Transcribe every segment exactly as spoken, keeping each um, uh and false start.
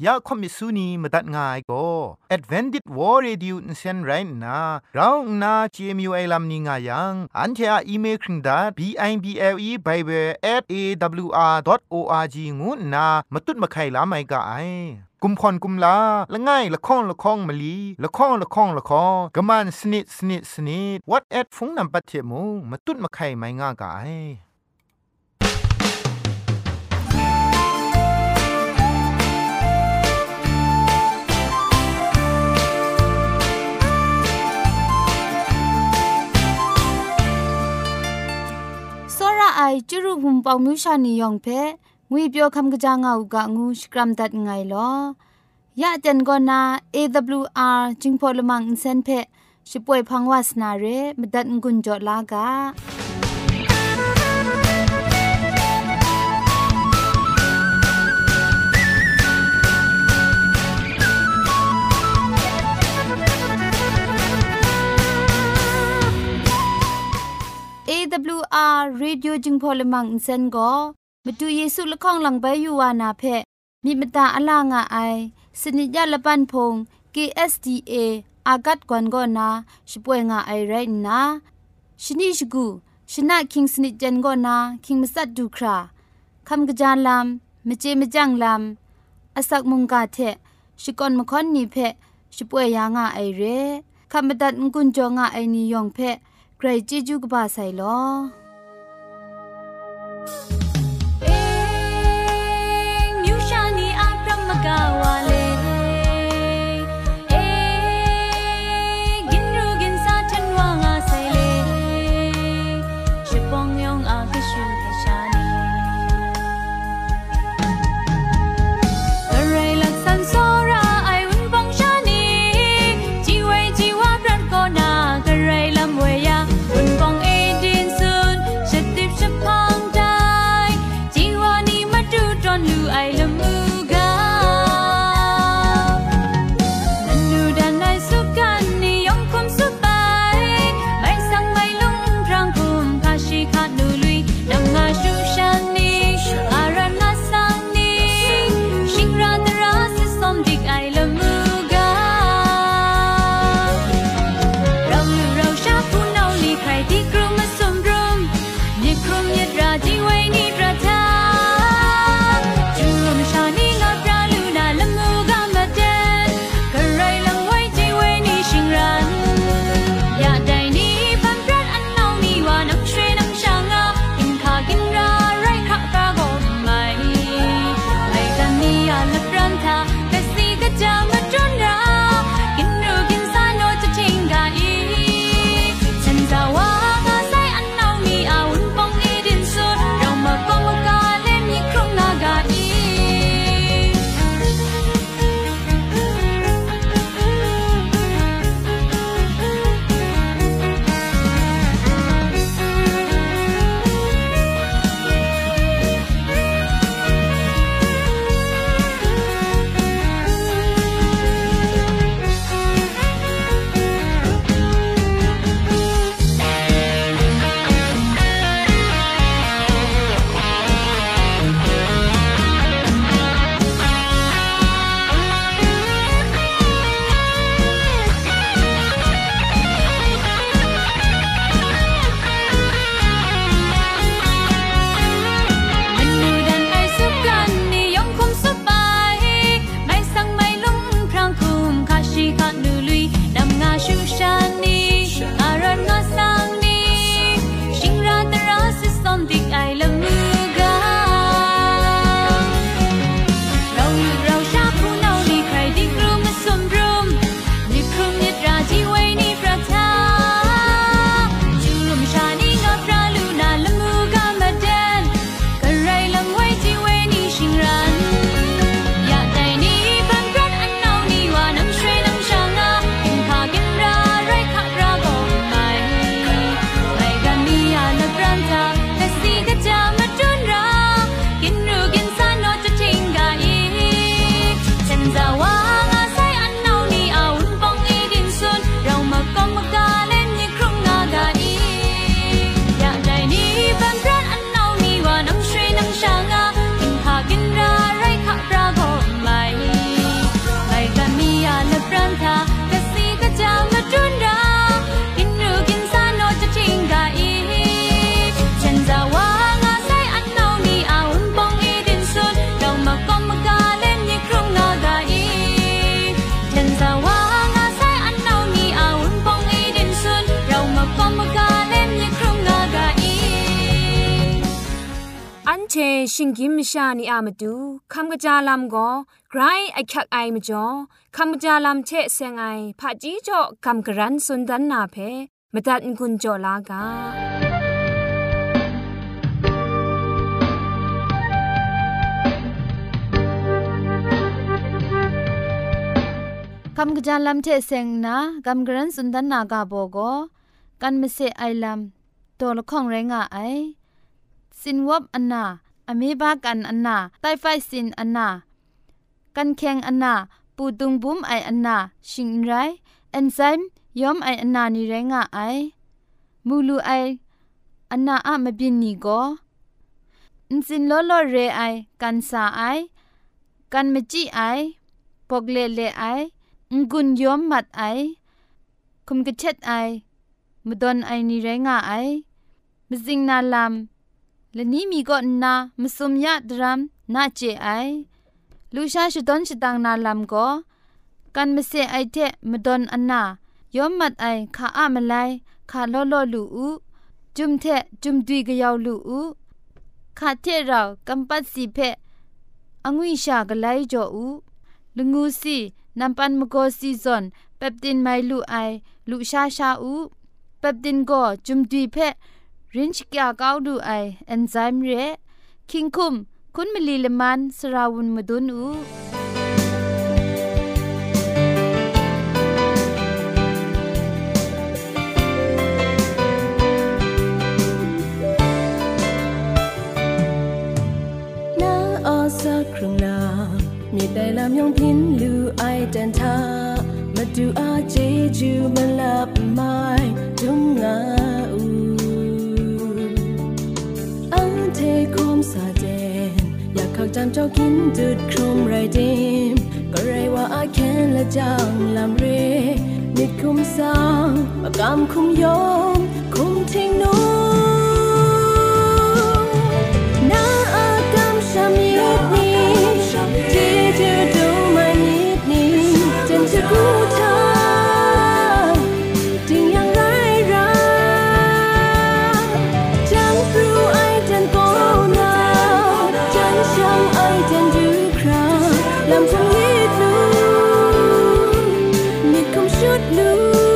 ยาคอมิสุนีมาตัดง่ายก็ Advented War Radio นเซนไรนะเราหน้า จี เอ็ม ยู ไอ ลำนี้ง่ายังอันเทออีเมลคริงดา บิ ไอ บี แอล อี Bible แอท เอ ดับเบิลยู อาร์ ดอท โอ อาร์ จี งูนะมาตุดมาไข่ลาไม่กะไอกุมพรกุมลาละง่ายละข้องละข้องมะลีละข้องละข้องละข้องกะมันสนิดสนิดสนิด What at ฟงนำปัจเจมูมาตุดมาไข่ไม่ง่ากะไอไอจุรุภุมปองมิวชานียองเพงุยเปียวคำกะจางเอากะงูสกรัมดัดไงลอยะจันกอนา เอ ดับเบิลยู อาร์ จิงพอลมังอินเซนเพช่วยพังวาสนาเรมดัดงุนจอลากาเอ ดับเบิลยู อาร์ Radio จึงพอลมังอินเซนก็มาดูเยซูละข้องหลังใบยูวานาเพมีมตาอลางอไอสนิยาละปันพง เค เอส ดี เอ อากัดกวนก็นาช่วยงาไอไรนะชนิชกูชนะคิงสนิจันก็นาคิงมัสัดดูคราคำกระจานลำมเจมจังลำอาศักมุงกาเทชิกอนมคอนนีเพช่วยยางาไอเรคำบัดงกุนจงาไอนิยองเพใครจิจูกบาไซลอเอ็งมิวชานีอาพรมกาวาเลเอ็งกินรูกินซาทันวางาไซเลชิปองยองอากชูเทชานีอะไรลักษันโซราไอวุนปองชานีจีเวจีวาพรันโกนากะไรลำเวยาวุนปองเอดินซุนชะติบชะพังได้เชชิงกิมชานีอามาดูคำกะจาลำก็ไกรไอคักไอมาจ่อคำกะจาลำเชเซงไอผาจีจ่อคำกะรันสุนดันนาเพมตัดกุญจ่อลากาคำกระจายลำเทเซงนะกำกรันสุนทรนากาโบโกกันไม่เสไอลำตัวละของแรงไอสินวับอันนาอเมบากันอันนาไตไฟสินอันนากันแข่งอันนาปูดุงบุมไออันนาชิงไรเอนไซม์ยอมไออันนานี่แรงไอมูลูไออันนาอะมบินนี่โกอินสินโลโลเรไอกันซาไอกันมจิไอปกเลเลไองุนยอมมัดไอคุมกระเช็ดไอมดอนไอนี่แรงไอมจิงนาลำและนี้มีก็นามสมยาดรัมนาเจไอลูชาชดอนชดังนาลำก็กันมเสไอเทมดอนอันนายอมมัดไอขาอะมไลขาลอลอลูอูจุมเทจุมดุยกะยาวลูอูขาเทเรากัมปัสสีเพองวิชากะไลจ่ออูลุงูสีนัมปันมโกซีซอนเปปตินไมลูไอลูชาชาอูเปปตินก็จุมดุยเพรินชกยากาวดูไอเอนไซม์เรคิงคุมคุณมลีเลมันสราวุนมดุนอูนาอาซาครุงนามีแต่ลำยองพินลูไอเดนทามาดูอาเจจูมันลับไม้จุงงาอูอังเทคอมซาเดนอยากเข้าจำเจ้ากินจุดครุมไรเดมก็ไรว่าอาแคนและจังลำเรมิดคุมสางปากกำคุมยอมคุมทิ้งนูนาอากำชามีนีที่จะดูไม่นิดนี้จนจะกูเธอจริงอย่างไรรักจังปรูไอจันโกนาจังช่างไอจันดูคราลำทำยิดลูมิดคงชุดลู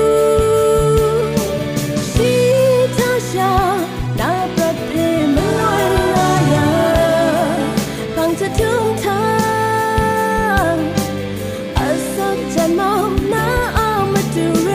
ชีทาชาดาประเพมันลอยลายาฟังจะทุ่มทางอาสักจะมองหน้าเอามาดูเร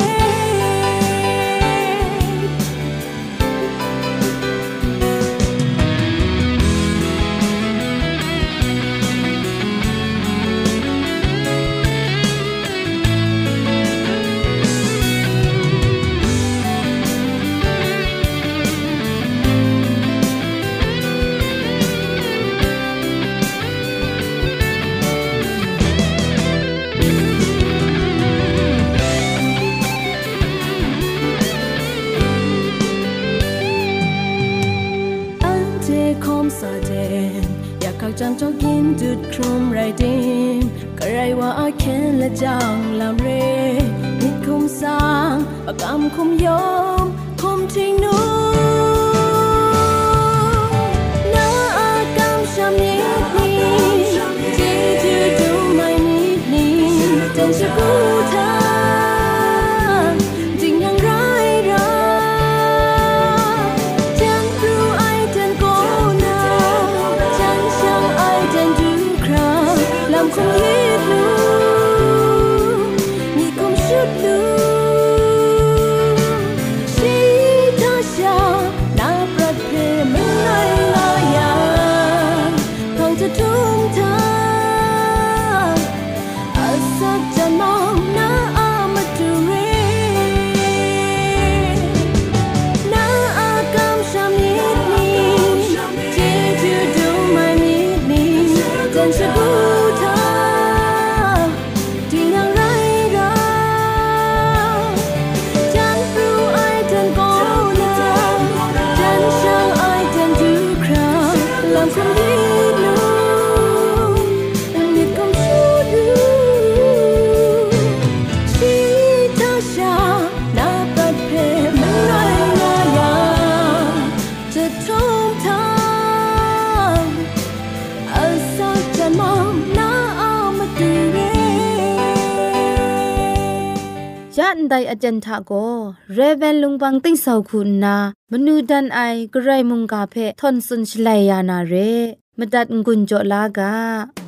จำเจ้ากินจุดครุมไรเดมก็ไรว่าอาแคนและจังลำเรนิดคุมสางปากกำคุมยอมคุมทิ้งนูนาอากำชามีนี้ที่จะดูไม่นิดนี้จนจะกูเธอจริงอย่างไรรักจังปรูไอจันโกนาจังช่างไอจันดูคราลำคงยิดลูมีคงชุดลูชีทาชานาประเพมันไลลายาพังจะทุ่มทางอาสักจะมองหน้าอามาดูเรนาอากำชามีนี้ที่จะดูไม่มีนี้จนจะกูเธอที่อย่างไรรักนไดอาจารย์ทาโกเรเวนลุงบังติ้งสาวคุณนามนูดันไอกระไรมุงกาเพทอนซุนชไลยานาเรมดัดงุนจอลากา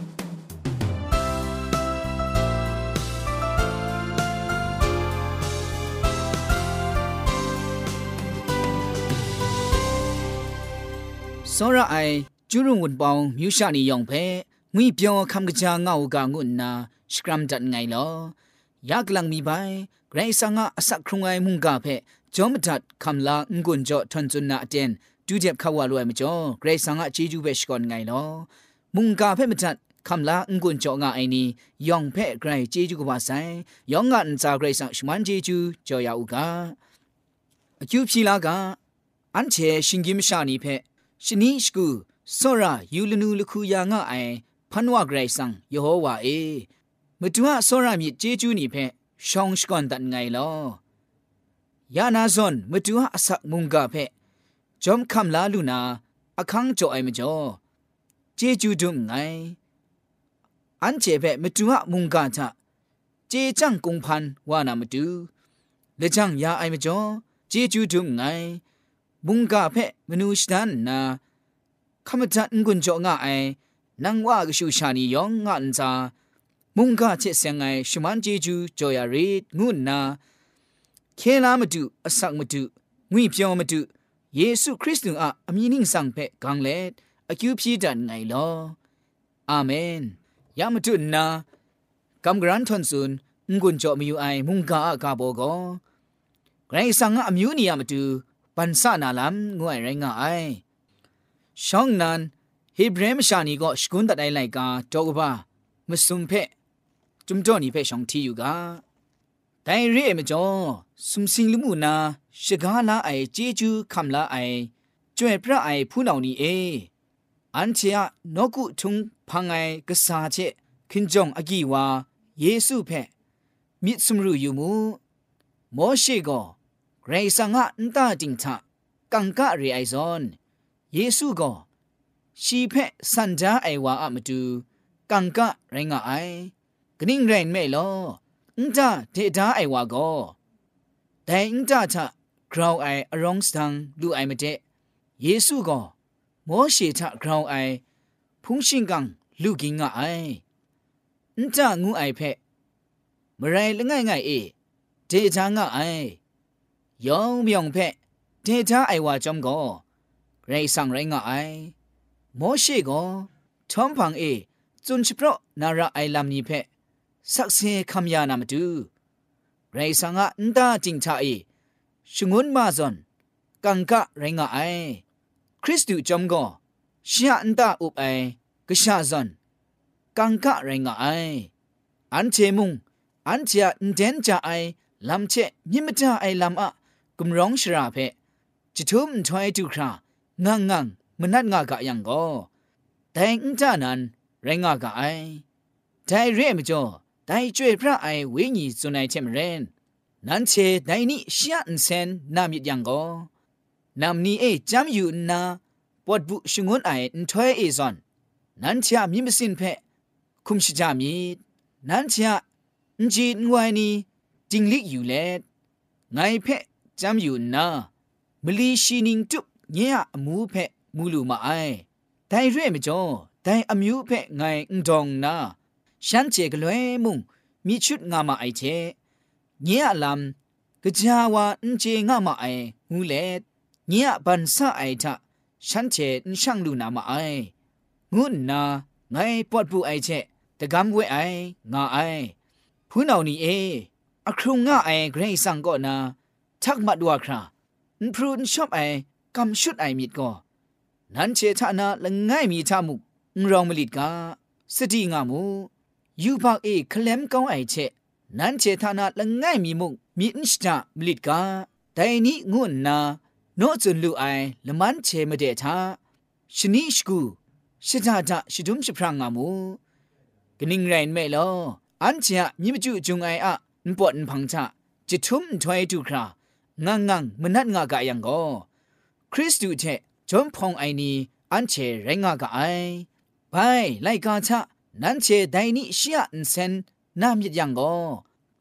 စောရအိုင်ကျူးရုံဝန်ပေါင်းမြူရှာနေယောင်ဖဲငွေပြောခမ်ကကြာငေါကငုနာစကရမ်ဒတ်ငိုင်လောယက်လန်မီပိုင်ဂရိဆာငါအစခရုံငိုင်မုန်ကဖဲဂျောမဒတ်ခမ်လာငွန်ကြောထွန်ဇွန်နာအတန်ဒူဂျက်ခဝါလွယ်မကျော်ဂရိဆာငါချီကျူးပဲရှကွန်ငိုင်လောမုန်ကဖဲမဒတ်คำละงุนจ่อง่าไอนี่ยองเพ่ไกรเจจูกว่าไซยองงานซาไกรสังชมันเจจูจ่อยาอุกาอจูพีลากาอันเชชิงกิมชานีเพ่ชนิสกูสระยูลนูลคูยางง่าไอพันวาไกรสังยโฮวาเอมตัวสระมีเจจูนี่เพ่ชองสกอนตันไงลอยานาซอนมตัวอสักมุงกาเพ่จอมคำละลูนาอคังจ่อไอมจ่อเจจูดุมไงอันเจเปมตัวมุงกาทะเจจังกงพันวานามดูเลจังยาไอมจ่อเจจูดุมไงมุงกาเปมนูสตันนาคำจัดงุนจ่อง่าไอนังว่ากชูชานียองงานซามุงกาเชเซงไงชมันเจจูจ่อยารีดงุนนาเคลามดูอสักมดูงุยเปียวมดูเยซูคริสต์อะอมีนิงสังเปกังเลดอคิวพีดันไงลออาเมนยามตุนนากำกรันทอนซุนงุนจ่อมีอยู่ไอมุงกาอากาโบโกไกรสังอะมิวนียามตุปันสานาลัมงวยไรงาไอช่องนั้นฮิบรมชานีก็สกุนตัดไอไลกาโตกบามสุมเพจุมจ่อนี่เพช่องที่อยู่กาแต่เร่มจ่อสุมสิงลุมูนาชกาลาไอเจจูคำลาไอจ่วยพระไอผู้เหล่านี้เออันเชียนกุทุงพังไอกษาเชคินจงอกีวาเยซูเพมิสมรูอยู่มูโมเชโกเรซังะนตาจิงทะกังกะเรไอซอนเยซูโกชีเพสันจาไอวาอะมดูกังกะไรงะไอกนิ่งเรนเมลอนตาเทดาไอวาโกแต่อินตาทะกราวไออรองสตังลูไอมเดเยซูโกโมเชทะกราวไอพุงชิงกังลูกิงะไออินตางูไอเพมไรละง่ายง่ายเอเทจางะไอยองมยองเพเทจาไอวาจอมโกไรสังไรงะไอโมเชโกทอมพังเอจุนชิโปรนาราไอลามนีเพสักเซคำยานามดูไรสังะอินตาจิงทาเอชงุนมาซอนกังกะไรงะไอคริสตุจอมโกเชียอันตาอุบไอกะชาซอนกังกะไรงะไออันเจมุงอันเจียอินเดนจาไอลำเชมิมจาไอลำอะกุมร้องชราเพจิทุมถอยดูครางังงังมนัดงากะยังโกแต่อินจานันไรงะกะไอแต่เร่มจ่อแต่ช่วยพระไอเวญีสุนัยเทมเรนนั้นเชแต่นี่เชียนเซนนามิดยังโกนำนี้เอจำอยู่นาปวดบุชงวนไออินถอยเอซอนนั้นเชียมิมสินเพคุมชิจามีนั้นเชียอินจีนวายนีจิงลิกอยู่เลดไงเพจำอยู่นามลีชีนิงจุบเนียมูเพมูลูมาไอแต่เร่มจ่อแต่อมิวเพไงอุดองนาฉันเจกลวยมุงมีชุดงามาไอเชเนียลำกะจาวาอินเจงามาไองูเลดเนียบันซาไอทะฉันเจอินช่างลูนามาไองุนนาไงปวดปูไอเชตะกำเวไองาไอผู้เหล่านี้เออครุงงาไอเกรซังก็นาทักมาดัวคราอินพรูนชอบไอกำชุดไอมิดก็นั้นเชทานาละง่ายมีทามุกรองมลิดกาสติงามูยูปากเอคลมก้าวไอเชนั้นเชทานาละง่ายมีมุกมีอินสตามลิดกาแต่นี้งุนนาโนจุนลูไอละมันเชมเดทาชนิชกูชิดาดาชิดุมชิพรางามูกนิ่งไรนไม่ลออันเชียมีมจูจุงไออะนปวดนพังชะจิทุมถอยดูครางังงังมนัดงากะยังโกคริสตูเชจอมพองไอนีอันเชไรงากะไอไปไลกาชะนั้นเชไดนิเชียนเซนนามยิดยังโกป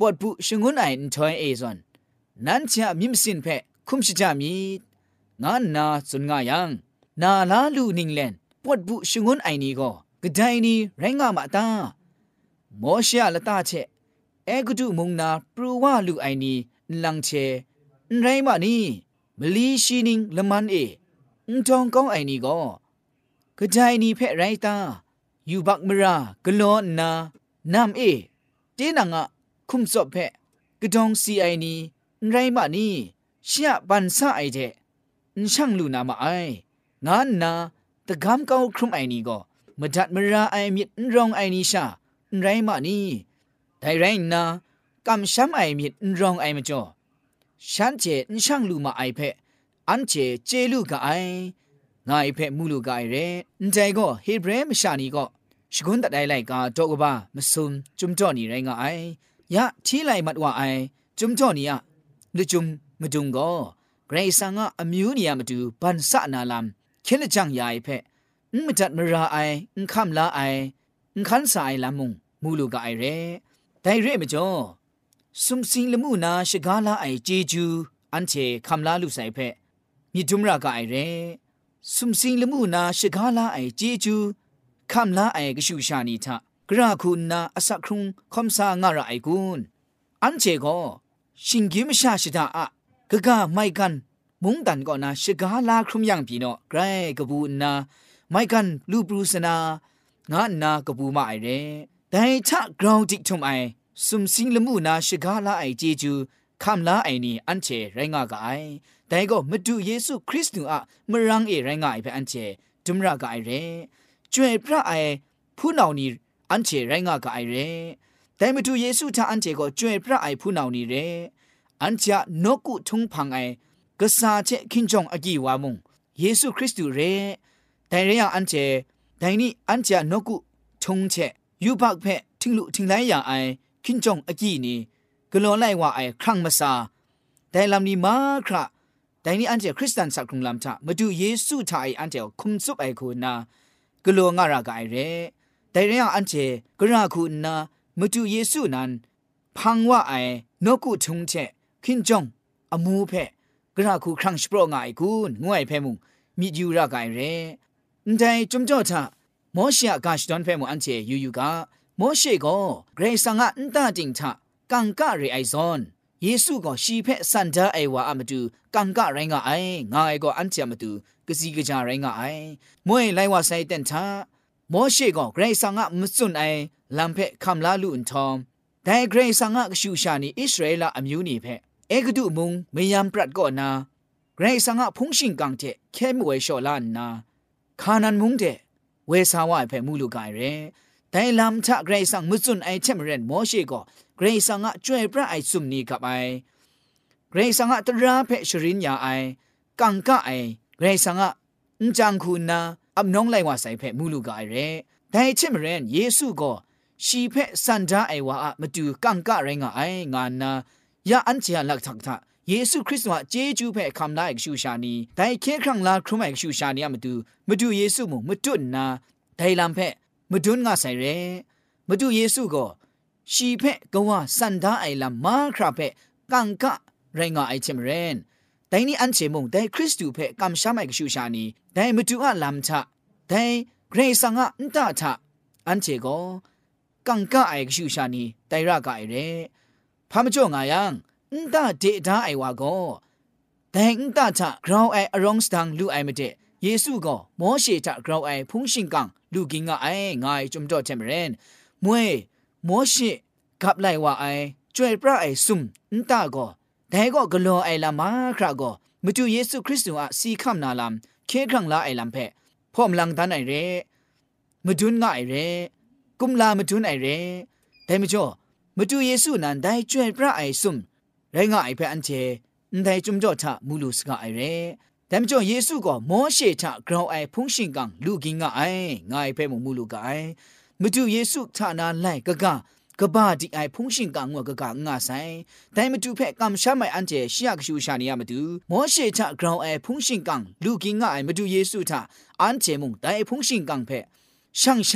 ปวดบุชงุนไอน์ทอยเอซอนนั้นจะมิมสินเพคุมชิจามีงานนาสุนงายังนาลาลูนิงเลนปวดบุชงุนไอนี้ก็กระไดนี้แรงงามาตาโมเชียละตาเชเอกุดุมุงนาปรูวาลูไอนี้ลังเชไรมานี่มลีชีนิงละมันเออุทองกองไอนี้ก็กระไดนี้เพไรตาอยู่บักมรากลอนนานามเอเจนังอะคุมศพเพกระดองซีไอนี้ไรมานี่เชียบันซาไอเจช่างลูนามาไองานนาตะกำเก้าครุมไอนี้ก็มาจัดมราไอมิดรองไอนี้ชาไรมานี่ไดไรนากำช้ำไอมิดรองไอมาจ่อฉันเจช่างลูมาไอเพอันเจเจลูกไองายเพมูลูกไอเรนใจก็เฮเบรมชานีก็ชกุนตัดไอไลกาโตกบ้ามาซุมจุมจ่อนี่ไรงาไอยะที่ไลมัดว่าไอจุมจ่อนี่อะลุจุมมาดุงก็ไกรสังอะอมิวนี่ยมาดูบันสะนาลามเข็นจังยายเพนมจัดมราไอนคำลาไอนขันสายลามุงมูลูกไอเรไดเรมจ่อสุมสิงละมูนาชกาลาไอเจจูอันเชคำลาลูใส่เพมีจุมรากไอเรสุมสิงละมูนาชกาลาไอเจจูคำลาไอกชูชานีทะกราคุณนาอสักครุงคำสางาระไอกุนอันเจก็ชิงกิมชาชิดาอะกะกะไม่กันมุงตันก็นาชกาลาครุมยังพี่เนาะไกรกบูนาไม่กันลูปรูสนางานนากบูมาไอเรแต่ถ้ากราวจิกทุมไอสุมสิงละมูนาชกาลาไอเจจูคำลาไอนี่อันเจไรงากไอแต่ก็มาดูเยซูคริสต์อะมรังเอไรงาไอไปอันเจจุมรากไอเรช่วยพระไอผู้นานี้อันเจไรงากไอเรแต่มาดูเยซูท่าอันเจก็ช่วยพระไอผู้นานี้เรอันจะนกุทุงพังไอกษาเจคินจงอกีวามุงเยซูคริสต์เรแต่เรียอันเจแต่นี่อันจะนกุทุงเจยูบักเพทิ้งลุทิ้งไหลอย่างไอคินจงอกีนี่กลัวไล่ว่าไอครั้งมาซาแต่ลำนี้มาคราแต่นี่อันเจคริสเตียนสักครุงลำท่ามาดูเยซูท่าไออันเจคุมซุบไอคุณนากลัวงารากไอเรแต่เรื่องอันเจกราคุณนามาดูเยซูนั้นพังว่าไอนกุทุงเจคินจงอมูเพกราคูครั้งสปรองไอกุนงวยเพมุงมีอยู่รากไอเรแต่จุมจ่อท่ามอเชียกาชดอนเพมุอันเจยูยูกามอเชก็เกรซังอันตาจิงท่ากังกะเรไอซอนเยซูก็ชีเพสันดาไอวาอามาดูกังกะไรงาไองาไอก็อันเจมาดูกะซีกะจาไรงาไอมวยไลว่าไซเต็นท่ามอเชก็เกรซังอะมสุนไอลัมเพคำลาลุนทอมแต่เกรซังอะกชูชานีอิสราเอลอมิวนีเพเอกดุมุงเมียมปรัดก่อนนาเกรซังอะพงชิงกังเจเข้มเวชอลานนาคานันมุงเจเวสาวะเพมูลูกไอเรแต่ลำทะเกรซังมสุนไอเชมเรนมอเชก็เกรซังอะช่วยพระไอซุมนีกับไอเกรซังอะตราเพชรินยาไอกังกะไอเกรซังอะนจังคุณนาอับน้องไลว่าใส่เพมูลูกไอเรแต่เชมเรนเยซูก็ชีเพสันดาไอว่ามาดูกังกะไรงาไองานนายาอันเจียลักทักทะเยซูคริสต์ว่าเจจูเพคำได้กชูชานีแต่แค่ครั้งลาครุมไอกชูชานีมาดูมาดูเยซูมุมาดุนนาแต่ลำเพมาดุนงาใส่เรมาดูเยซูก็ชีเพก็ว่าสันดาไอลำมาคราเพกังกะไรงาไอเชมเรนแต่นี่อันเชมุงแต่คริสตูเพกำช้ำไอกชูชานีแต่มาดูอะลำทะแต่เกรซังอะนตาทะอันเชก็กังกะไอกชูชานีแต่รากไอเรพามจ่องายังนตาเดดาไอวาโกแต่นตาทะกราวไออรองสตังลูไอมาเดเยซูก็มอเชทะกราวไอพุงชิงกังลูกิงาไองายจุมจ่อเชมเรนมวยมอเชกับไลว่าไอช่วยพระไอซุมนตาก็แต่ก็กลัวไอละมาคราก็มาดูเยซูคริสต์อะสีคำนาลามเคครั้งละไอลำเพพ่อมลังตันไอเรมาดุนงาไอเรกุมลามาดุนไอเรแต่ไม่จ่อมาดูเยซูนั้นได้ช่วยพระไอซุมไรงาไอเพอันเจได้จุมจ่อทะมูลูสกาไอเรแต่ไม่จ่อเยซูก็มอเชทะกราวไอพุงชิงกังลูกิงาไองาไอเพมมูลูกาไอมาดูเยซูทะนาไลกะกะกบ้าดิไอพุงชิงกังวะกะกะงาไซแต่มาดูเพกำช้ำไออันเจชิยากชูชานียมาดูมอเชทะกราวไอพุงชิงกังลูกิงาไอมาดูเยซูทะอันเจมุงแต่พุงชิงกังเพช่างชา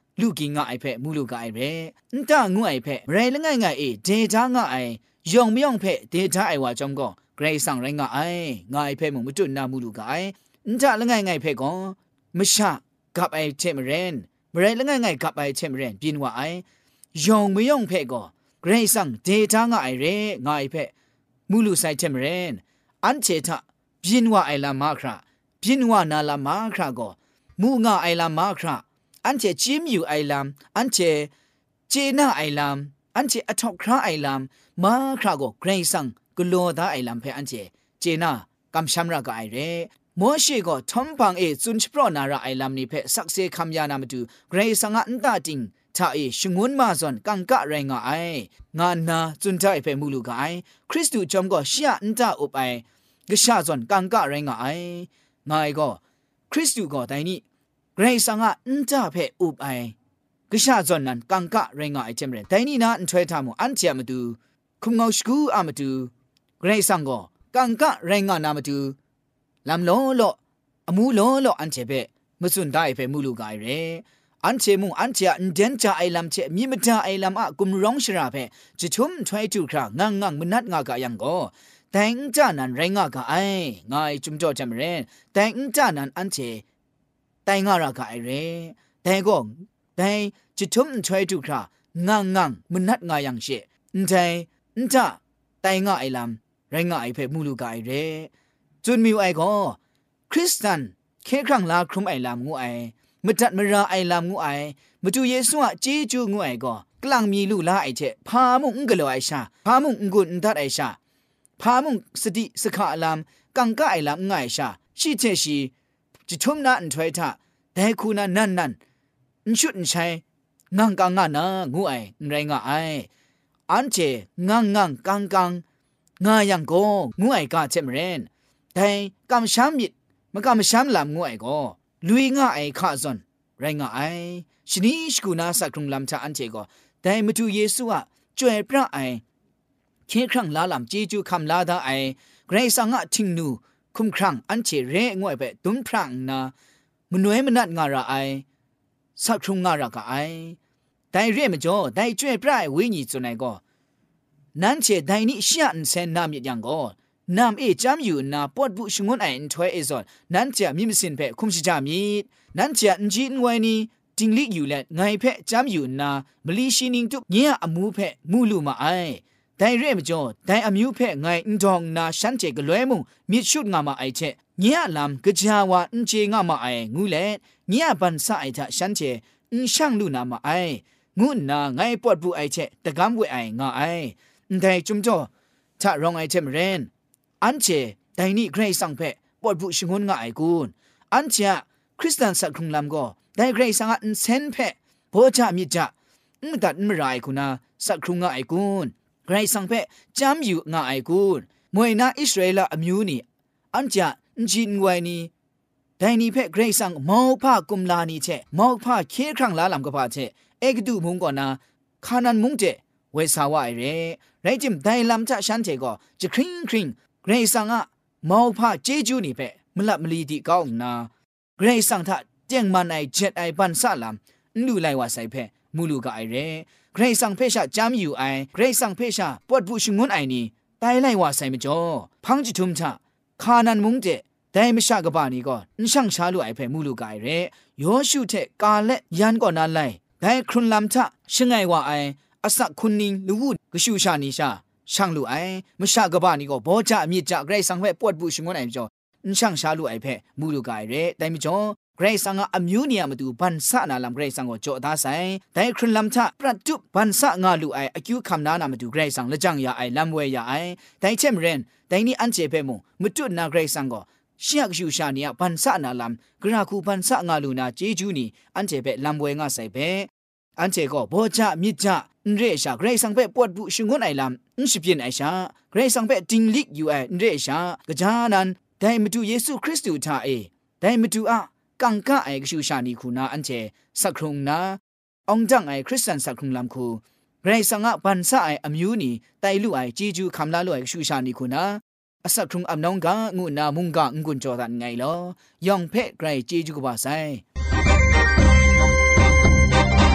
ลูกกิงง่ายเพ่มูลูกไอเร่นตางวยเพ่ไรละง่ายง่ายเอเดจาง่ายยองไม่ยองเพ่เดจาไอว่าจอมก็เกรซังไรง่ายง่ายเพ่มึงไม่จุนนามูลูกไอนตาละง่ายง่ายเพ่ก็ไม่ชะกับไอเทมเรนไรละง่ายง่ายกับไอเทมเรนบินว่าไอยองไม่ยองเพ่ก็เกรซังเดจาง่ายเร่ง่ายเพ่มูลูไซเทมเรนอันเจตะบินว่าไอลามาคราบินว่านาลามาคราก็มูง่าไอลามาคราอันเจจิมอยู่ไอลามอันเจเจน่าไอลามอันเจอทอกคราไอลามมาคราโกเกรซังกุโลดาไอลามเพอันเจเจน่ากำชัมรากไอเรโมเชก็ทอมปังเอซุนชโปรนาราไอลามนี่เพสักเซคำยานามาดูเกรซังอันตาจิงถ้าเอชงวนมาซอนกังกะไรงาไองานนาจุนใจเพมูลูกไอคริสตูจอมก็เชียอันตาอุบไอกษาซอนกังกะไรงาไองายก็คริสตูก็ไดนี่เกรซังอันตาเพอุบไอกษาซอนนั้นกังกะไรงาไอเจมเรนไดนี่นาอันถวยทามูอันเจียมาดูคุมเงาสกูอามาดูเกรซังก็กังกะไรงานามาดูลำโลโลอมูโลโลอันเจเปมสุนได้เพมูลูกไอเรอันเจมุงอันเจอันเดนจาไอลำเจมีมตาไอลำอะกุมร้องชราเพจะชุมถวยจูครางังงังมนัดงากะยังก็แต่งจานันไรงากะไองายจุมจ่อจำเรนแต่งจานันอันเจแต่งารากะไอเรแต่ก็แต่จะชุมถวยจูครางังงังมนัดงายังเชนใจนจาแต่งาไอลำไรงาไอเพมูลูกไอเรจุนมิวไอก็คริสตันเคครั้งลาครุมไอลำงูไอมดัดมราไอลามงูไอมาดูเยซูอะเจจูงูไอก็กลางมีลูลาไอเจพามุงกะโลไอชาพามุงกุนดัดไอชาพามุงสติสขะลามกังกะไอลามง่ายชาชิเจชีจิทุมนาอันถวยทะแต่คูนานั่นนั่นนชุดนใช้งังกังงานางูไอไรงาไออันเจงังงังกังกังงายังโกงูไอกะเจมเรนแต่กำช้ำมิดมกำช้ำลามงูไอก็ลุยง่ายข้าซอนไรงง่ายชนิชกูนาสักครุงลำชาอันเจก็แต่มาดูเยซูอะจวยพระไอเคครั้งลาลำเจจูคำลาดาไอเกรซังอะทิงนูคุมครั้งอันเจเรงวยไปตุนพระนามนวยมนัดงาระไอสักครุงงาระกะไอแต่เรื่องมจ่อแต่จวยพระไอวิญญาณไหนก็นั้นเจแต่นี่เชื่อเซนนามยังก็นามเอจามอยู่นาปอดบุชงวนไออินถวยเอซอนนั้นจะมีมิสินเพคุมชิจามีนั้นจะนจีนไว้นี่จิงลิอยู่แลไงเพจามอยู่นามลีชินิงตุเนียอมูเพมูลูมาไอแต่เรื่องมจ่อแต่อมิวเพไงอินดองนาฉันเจกลวยมุงมีชุดงามาไอเจเนียลำกะจาวาอินเจงามาไองูเลเนียบันซาไอทะฉันเจอินช่างลูนามาไองูนาไงปอดบุไอเจตะกำเวไองาไอแต่จุมจ่อถ้ารองไอเจมเรนอันเจแต่นี่เกรซังเพปอดบุชงวนง่ายกูนอันเจคริสเตียนสักครุงลำก็ได้เกรซังอันเซนเพโพจามิจ่าไม่ตัดไม่ไรคุณนะสักครุงง่ายกูนเกรซังเพจำอยู่ง่ายกูนมวยนาอิสราเอลอมิวนี่อันเจจินไว้นี่แต่นี่เพเกรซังมอกผ้ากุมลานี่เจมอกผ้าเคครั้งลาลำก็พาเจเอกดูมุงก่อนนะขานันมุงเจเวสาวาไอเร่ไรจิมได้ลำจะฉันเจก็จะคริงคริงเกรซังอะมาวพาเจจูนี่เพมลับมลีดีก้าวนาเกรซังทะเจียงมันไอเจ็ดไอบันซาลามนูไลว่าใส่เพมูลูกไอเร่เกรซังเพชะจามอยู่ไอเกรซังเพชะปวดบุชงวนไอนี่ไตไลว่าใส่มจ่อพังจิทุมทะคานันมุงเจแต่ไม่ชากบานี่ก็นช่างชาลูไอเพมูลูกไอเร่โยชูเทกาเลยันก่อนนั้นไลแต่ครุนลำทะชงไงว่าไออสักคุณนิงลูดกชูชานิชาช่างลูไอมชากบานี่ก็บ่จะมีจะเกรซังเพปวดบุชงวนไอจ่อนช่างชาลูไอเพมูลูกไอเร่แต่ไม่จ่อเกรซังอะอมิวเนียมาดูบันซะนาลำเกรซังก็จ่อตาใส่แต่ครุนลำทะปรัดจุบันซะงาลูไออคิวคำนานามาดูเกรซังละจังยาไอลำเวยาไอแต่เชมเรนแต่นี่อันเจเพมมจุนาเกรซังก็เชียกชูชานีบันซะนาลำกราคูบันซะงาลูนาเจจูนี่อันเจเปลำเวงาใส่เพอันเจก็บ่จะมีจะเรชาเกรซังเปปวดบุชงวนไอลำอินสิเปียนไอชาเกรซังเปจิงลิกอยู่ไอเรชากะจานันแต่มาดูเยซูคริสต์ทาเอแต่มาดูอะกังกะไอกชูชานีคูนาอันเจสักครุงนาองจังไอคริสตันสักครุงลำคูเกรซังอะบันซะไออมิวนี่ไตลุไอจีจูคำลาลุไอชูชานีคูนาอสักครุงอำนองกะงูนามุงกะงกุนจอดันไงลอยองเพไกรจีจูกบาไซ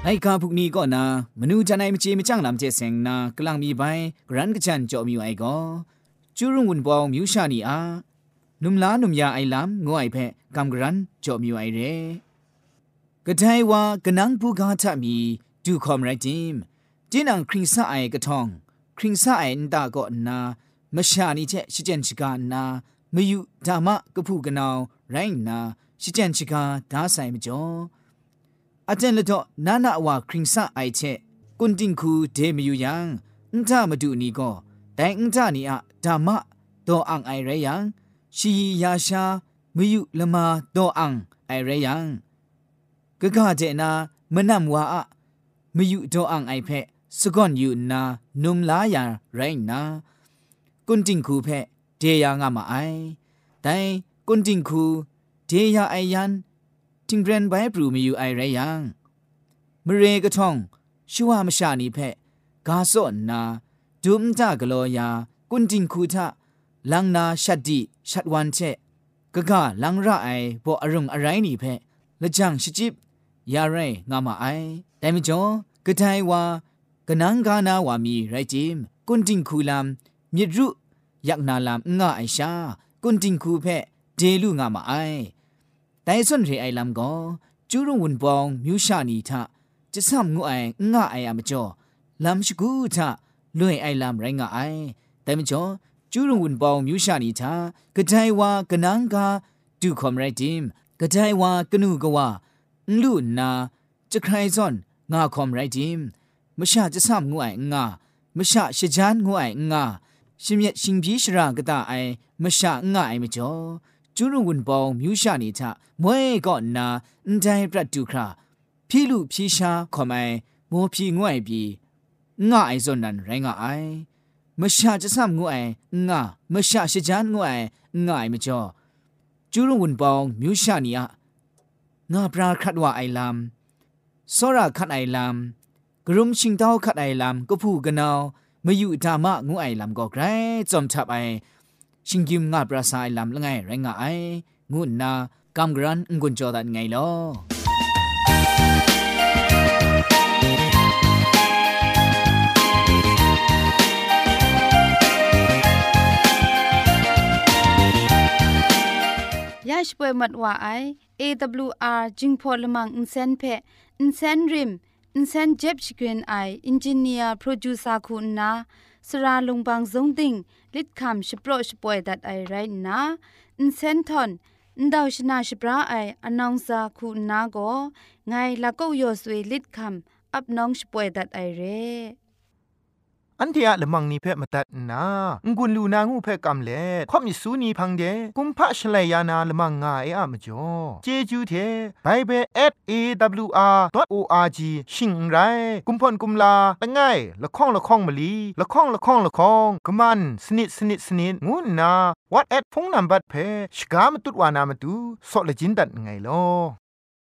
ให้กาพวกนี้ก็นามนูจันไอมเจมจังลำเจเซงนากำลังมีใบกรันกจันจอมิวไอก็จูรุงวุนปองมิวชานีอานุมลานุมยาไอลำงวยเพกำกรันจอมิวไอเรกระไทว่ากนังผู้กาทะมีดูคอมไรจิมจีนังคริงซาไอกระทองคริงซาไอนตาก็นามชานีเจชิเจนชิกานาไม่อยู่ธรรมะกผู้กนาวไรนาชิเจนชิกาดาไซมจ่ออาจารย์ละดอนานาว่าคริงซาไอเชกุนติงคูเดมอยู่ยังอุนทามาดูนี่ก็แต่อุนทานี่อะธรรมะโตอังไอไรยังชียาชาไม่อยู่ละมาโตอังไอไรยังกะกะเจนามะนำว่าอะไม่อยู่โตอังไอเพสก่อนอยู่นานุมลายาไรนากุนติงคูเพเดียงามาไอแต่กุนติงคูเดียไอยันทิงเรนไบปรูมีอยู่ไอไรยังมเรกะท่องชัวมชานีเพกาโซนาดุมตากะโลยากุนติงคูทะลังนาชัดดิชัดวันเชกะกะลังระไอบ่อรุงอะไรนี่เพละจังชิจิบยาไรงามาไอแต่มจ่อกะไทว่ากะนังกานาวามีไรจิมกุนติงคูลามมิรุยักนาลามงาไอชากุนติงคูเพเดลุงามาไอแต่ส่วนเรไอลามก็จูรุงวุนปองมิวชานีทะจะซ้ำงูไองาไออะมจ่อลามชกูทะลุยไอลามไรงาไอแต่มจ่อจูรุงวุนปองมิวชานีทะกะไทว่ากะนังกาดูคอมไรจิมกะไทว่ากะนูกะว่าลุนาจะใครซ่อนงาคอมไรจิมมชาจะซ้ำงูไองามชาชะจานงูไองาชิมเยชิงพีชรากะตาไอมชะงะไอมจ่อจูรุงวุนปองมิวชานีทะมวยก็นาอันไดปรัดดูคราพี่ลูพี่ชาขอไมโมพี่งวยบีงะไอซอนนันไรงะไอมชะจะซ้ำงูไองามชะชะจานงูไองะไอมจ่อจูรุงวุนปองมิวชานีอะงาปราคัดว่าไอลามสระคัดไอลามกรุมชิงเต้าคัดไอลามก็ผู้กันเอามาอยู่ธรรมะงูไอลำก็ไกรจอมทับไอชิงกิมงาปราสายลำละไงไรงาไองูนากำกรันงุนจอดันไงลอยาช่วยมัดว่าไอ เอ ดับเบิลยู อาร์ จิงพอลมังอินเซนเพอินเซนริมอินเซนเจ็บชกรีนไออินจิเนียร์โปรดิวเซอร์คุณนาสราลงบางสงติงลิดคำชิโปรชป่วยดัดไอไรนะอินเซนทอนอินดาวชนาชิปราไออนองซาคุณนาโกไงละก็ยอสวยลิดคำอับน้องชิป่วยดัดไอเรอันเทียละมังนิเพ่มาตัดนางุนลูนางูเพ่กำเล่ข่อมิสูนีพังเดกุมพะชเลยานาละมังงาเออะมจ่อเจจูเทไบเบิล แอท เอ ดับเบิลยู อาร์ ดอท โอ อาร์ จี ชิงไรกุมพ่นกุมลาละง่ายละข้องละข้องมะลีละข้องละข้องละข้องกะมันสนิดสนิดสนิดงูนาวัดแอดพงนัมบัดเพ่ชกามตุดวานามตุซอเลจินดัดไงลอ